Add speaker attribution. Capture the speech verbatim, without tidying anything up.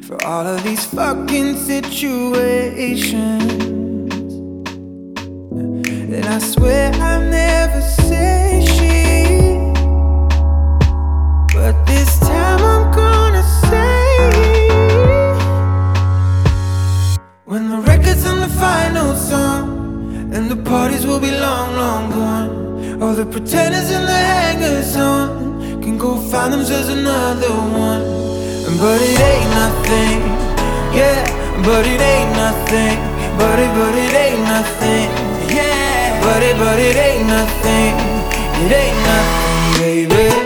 Speaker 1: for all of these fucking situations that I swear I never say she, but this time I'm gonna say, when the record's on the final song and the parties will be long, long gone, all the pretenders and the hangers on can go find themselves another one. But it ain't nothing, yeah, but it ain't nothing, but it, but it ain't nothing, yeah, but it, but it ain't nothing, it ain't nothing, baby.